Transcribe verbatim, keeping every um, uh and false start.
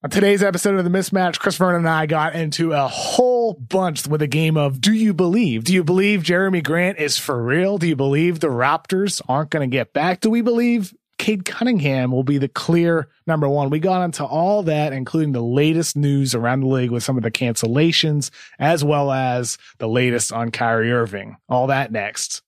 On today's episode of The Mismatch, Chris Vernon and I got into a whole bunch with a game of Do You Believe? Do you believe Jeremy Grant is for real? Do you believe the Raptors aren't going to get back? Do we believe Cade Cunningham will be the clear number one? We got into all that, including the latest news around the league with some of the cancellations, as well as the latest on Kyrie Irving. All that next